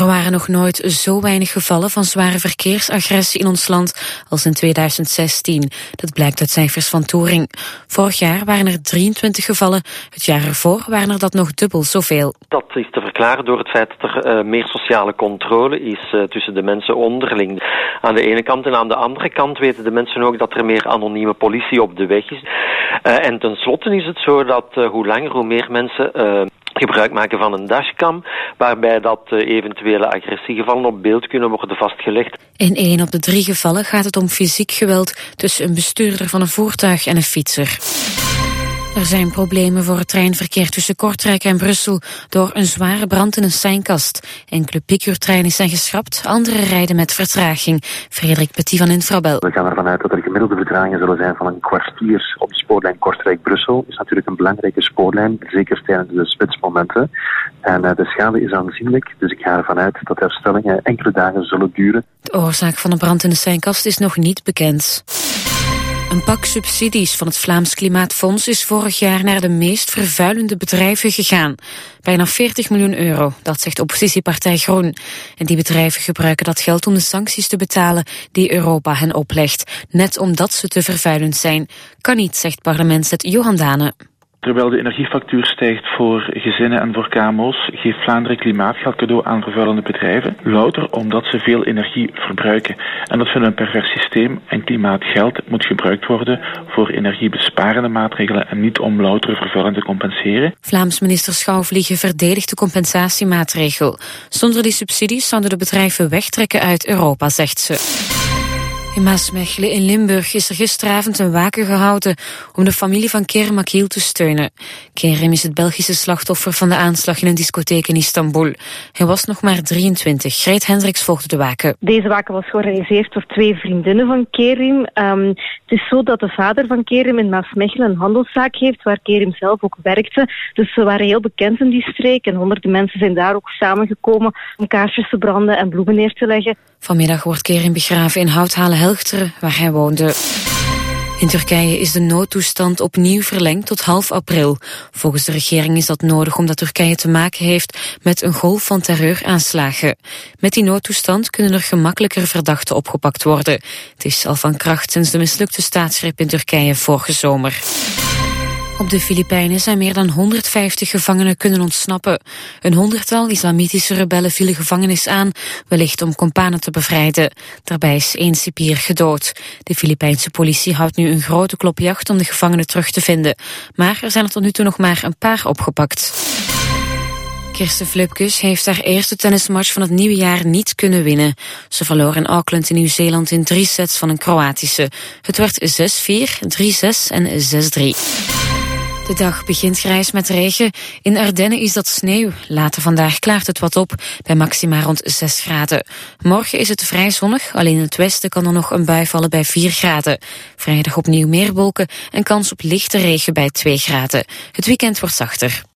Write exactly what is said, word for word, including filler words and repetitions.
Er waren nog nooit zo weinig gevallen van zware verkeersagressie in ons land als in tweeduizend zestien. Dat blijkt uit cijfers van Touring. Vorig jaar waren er drieëntwintig gevallen, het jaar ervoor waren er dat nog dubbel zoveel. Dat is te verklaren door het feit dat er uh, meer sociale controle is uh, tussen de mensen onderling. Aan de ene kant en aan de andere kant weten de mensen ook dat er meer anonieme politie op de weg is. Uh, en tenslotte is het zo dat uh, hoe langer hoe meer mensen Uh, gebruik maken van een dashcam, waarbij dat uh, eventuele agressiegevallen op beeld kunnen worden vastgelegd. In één op de drie gevallen gaat het om fysiek geweld tussen een bestuurder van een voertuig en een fietser. Er zijn problemen voor het treinverkeer tussen Kortrijk en Brussel door een zware brand in een seinkast. Enkele piekuurtreinen zijn geschrapt, andere rijden met vertraging. Frederik Petit van Infrabel. We gaan ervan uit dat er gemiddelde vertragingen zullen zijn van een kwartier op de spoorlijn Kortrijk-Brussel. Dat is natuurlijk een belangrijke spoorlijn, zeker tijdens de spitsmomenten. En uh, de schade is aanzienlijk, dus ik ga ervan uit dat herstellingen enkele dagen zullen duren. De oorzaak van de brand in de seinkast is nog niet bekend. Een pak subsidies van het Vlaams Klimaatfonds is vorig jaar naar de meest vervuilende bedrijven gegaan. Bijna veertig miljoen euro, dat zegt oppositiepartij Groen. En die bedrijven gebruiken dat geld om de sancties te betalen die Europa hen oplegt. Net omdat ze te vervuilend zijn. Kan niet, zegt parlementslid Johan Dane. Terwijl de energiefactuur stijgt voor gezinnen en voor K M O's, geeft Vlaanderen klimaatgeld cadeau aan vervuilende bedrijven. Louter omdat ze veel energie verbruiken. En dat vinden we een pervers systeem. En klimaatgeld moet gebruikt worden voor energiebesparende maatregelen en niet om louter vervuiling te compenseren. Vlaams minister Schouwvliegen verdedigt de compensatiemaatregel. Zonder die subsidies zouden de bedrijven wegtrekken uit Europa, zegt ze. In Maasmechelen in Limburg is er gisteravond een waken gehouden om de familie van Kerim Akil te steunen. Kerim is het Belgische slachtoffer van de aanslag in een discotheek in Istanbul. Hij was nog maar drieëntwintig. Greet Hendricks volgde de waken. Deze waken was georganiseerd door twee vriendinnen van Kerim. Um, het is zo dat de vader van Kerim in Maasmechelen een handelszaak heeft waar Kerim zelf ook werkte. Dus ze waren heel bekend in die streek en honderden mensen zijn daar ook samengekomen om kaarsjes te branden en bloemen neer te leggen. Vanmiddag wordt Kerim begraven in Houthalen-Helchteren, waar hij woonde. In Turkije is de noodtoestand opnieuw verlengd tot half april. Volgens de regering is dat nodig omdat Turkije te maken heeft met een golf van terreuraanslagen. Met die noodtoestand kunnen er gemakkelijker verdachten opgepakt worden. Het is al van kracht sinds de mislukte staatsgreep in Turkije vorige zomer. Op de Filipijnen zijn meer dan honderdvijftig gevangenen kunnen ontsnappen. Een honderdtal islamitische rebellen vielen gevangenis aan, wellicht om kompanen te bevrijden. Daarbij is één cipier gedood. De Filipijnse politie houdt nu een grote klopjacht om de gevangenen terug te vinden. Maar er zijn er tot nu toe nog maar een paar opgepakt. Kirsten Flipkes heeft haar eerste tennismatch van het nieuwe jaar niet kunnen winnen. Ze verloor in Auckland in Nieuw-Zeeland in drie sets van een Kroatische. Het werd zes vier, drie zes en zes drie. De dag begint grijs met regen. In Ardennen is dat sneeuw. Later vandaag klaart het wat op, bij maxima rond zes graden. Morgen is het vrij zonnig, alleen in het westen kan er nog een bui vallen bij vier graden. Vrijdag opnieuw meer wolken en kans op lichte regen bij twee graden. Het weekend wordt zachter.